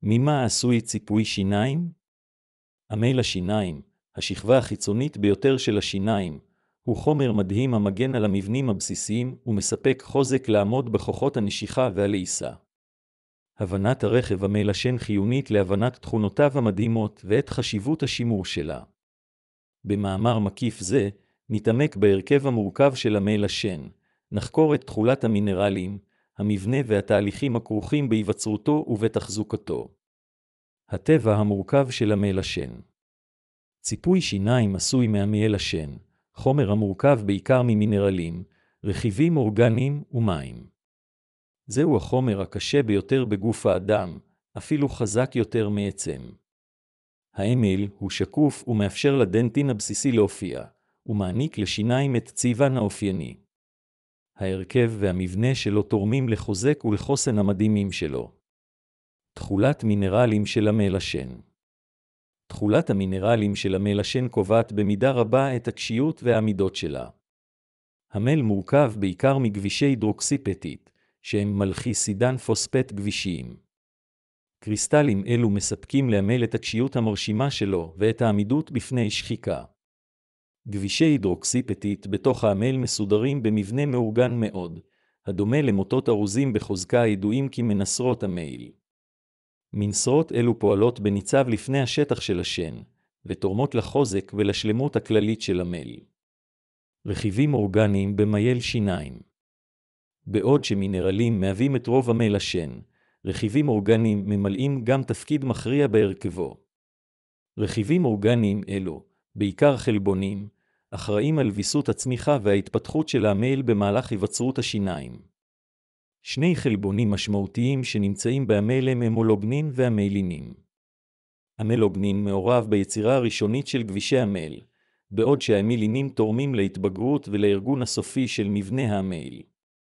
ממה עשוי ציפוי שיניים? עמל השיניים, השכבה החיצונית ביותר של השיניים, הוא חומר מדהים המגן על המבנים הבסיסיים ומספק חוזק לעמוד בכוחות הנשיכה והלעיסה. הבנת הרכב עמל השן חיונית להבנת תכונותיו המדהימות ואת חשיבות השימור שלה. במאמר מקיף זה, נתעמק בהרכב המורכב של עמל השן, נחקור את תכולת המינרלים, המבנה והתהליכים הכרוכים בהיווצרותו ובתחזוקתו. הטבע המורכב של עמל השן. ציפוי שיניים עשוי מעמל השן, חומר המורכב בעיקר ממינרלים, רכיבים אורגניים ומים. זהו החומר הקשה ביותר בגוף האדם, אפילו חזק יותר מעצם. העמל הוא שקוף ומאפשר לדנטין הבסיסי להופיע, ומעניק לשיניים את צבען האופייני. ההרכב והמבנה שלו תורמים לחוזק ולחוסן המדהימים שלו. תכולת מינרלים של עמל השן. תכולת המינרלים של עמל השן קובעת במידה רבה את הקשיות והעמידות שלה. עמל מורכב בעיקר מגבישי הידרוקסיפטית, שהם מלכיסידן פוספט גבישיים. קריסטלים אלו מספקים לעמל את הקשיות המרשימה שלו ואת העמידות בפני שחיקה. גבישי הידרוקסיפטית בתוך העמל מסודרים במבנה מאורגן מאוד, הדומה למוטות ארוזים בחוזקה הידועים כמנסרות עמל. מנסרות אלו פועלות בניצב לפני השטח של השן, ותורמות לחוזק ולשלמות הכללית של עמל. רכיבים אורגניים במייל שיניים. בעוד שמינרלים מהווים את רוב עמל השן, רכיבים אורגניים ממלאים גם תפקיד מכריע בהרכבו. רכיבים אורגניים אלו, בעיקר חלבונים, אחראים על ויסות הצמיחה וההתפתחות של העמל במהלך היווצרות השיניים. שני חלבונים משמעותיים שנמצאים בעמל הם המולוגנין והמילינין. המלוגנין מעורב ביצירה הראשונית של גבישי עמל, בעוד שהמילינין תורמים להתבגרות ולארגון הסופי של מבנה העמל.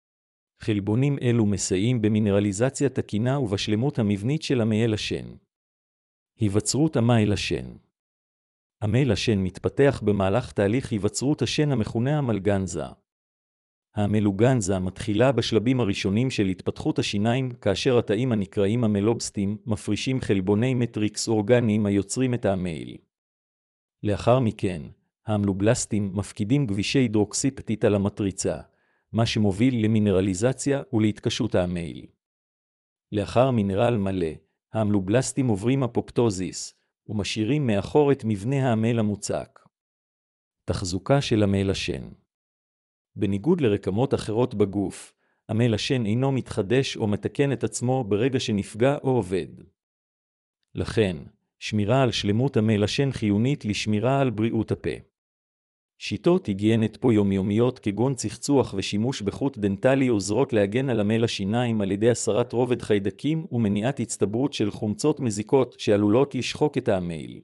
חלבונים אלו מסייעים במינרליזציה תקינה ובשלמות המבנית של עמל השן. היווצרות עמל השן. עמל השן מתפתח במהלך תהליך היווצרות השן המכונה אמלגנזה. האמלוגנזה מתחילה בשלבים הראשונים של התפתחות השיניים, כאשר התאים הנקראים המלובסטים מפרישים חלבוני מטריקס אורגניים היוצרים את העמל. לאחר מכן, האמלובלסטים מפקידים גבישי הידרוקסיפטית על המטריצה, מה שמוביל למינרליזציה ולהתקשות העמל. לאחר מינרל מלא, האמלובלסטים עוברים אפופטוזיס, ומשאירים מאחור את מבנה העמל המוצק. תחזוקה של עמל השן. בניגוד לרקמות אחרות בגוף, עמל השן אינו מתחדש או מתקן את עצמו ברגע שנפגע או עובד. לכן, שמירה על שלמות עמל השן חיונית לשמירה על בריאות הפה. שיטות היגיינית פה יומיומיות כגון צחצוח ושימוש בחוט דנטלי עוזרות להגן על עמל השיניים על ידי הסרת רובד חיידקים ומניעת הצטברות של חומצות מזיקות שעלולות לשחוק את העמל.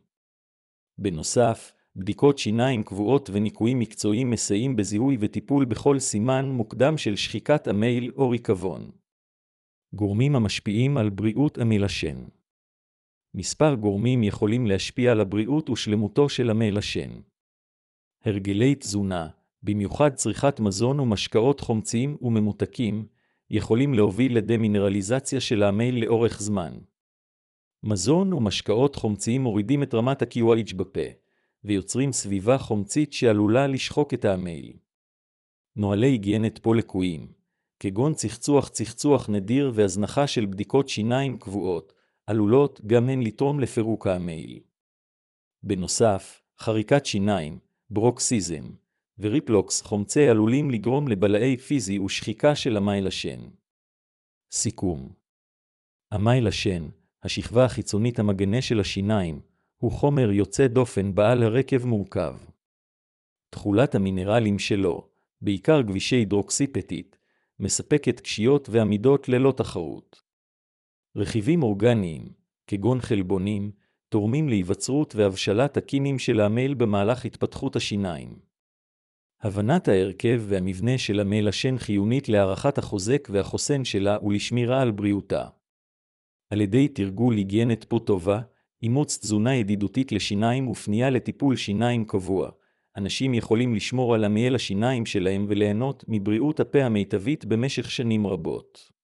בנוסף, בדיקות שיניים קבועות וניקויים מקצועיים מסייעים בזיהוי וטיפול בכל סימן מוקדם של שחיקת עמל או ריקבון. גורמים המשפיעים על בריאות עמל השן. מספר גורמים יכולים להשפיע על הבריאות ושלמותו של עמל השן. הרגלי תזונה, במיוחד צריכת מזון ומשקאות חומציים וממותקים, יכולים להוביל לדמינרליזציה של העמל לאורך זמן. מזון ומשקאות חומציים מורידים את רמת ה-QH בפה, ויוצרים סביבה חומצית שעלולה לשחוק את העמל. נוהלי היגיינת פה לקויים, כגון צחצוח נדיר והזנחה של בדיקות שיניים קבועות, עלולות גם הן לתרום לפירוק העמל. בנוסף, חריקת שיניים, ברוקסיזם וריפלוקס חומצי עלולים לגרום לבלעי פיזי ושחיקה של עמל השן. סיכום. עמל השן, השכבה החיצונית המגנה של השיניים, הוא חומר יוצא דופן בעל הרקב מורכב. תכולת המינרלים שלו, בעיקר גבישי הידרוקסיפטית, מספקת קשיות ועמידות ללא תחרות. רכיבים אורגניים, כגון חלבונים, תורמים להיווצרות והבשלת תקינים של העמל במהלך התפתחות השיניים. הבנת ההרכב והמבנה של עמל השן חיונית להערכת החוזק והחוסן שלה ולשמירה על בריאותה. על ידי תרגול היגיינת פה טובה, אימוץ תזונה ידידותית לשיניים ופנייה לטיפול שיניים קבוע, אנשים יכולים לשמור על עמל השיניים שלהם וליהנות מבריאות הפה המיטבית במשך שנים רבות.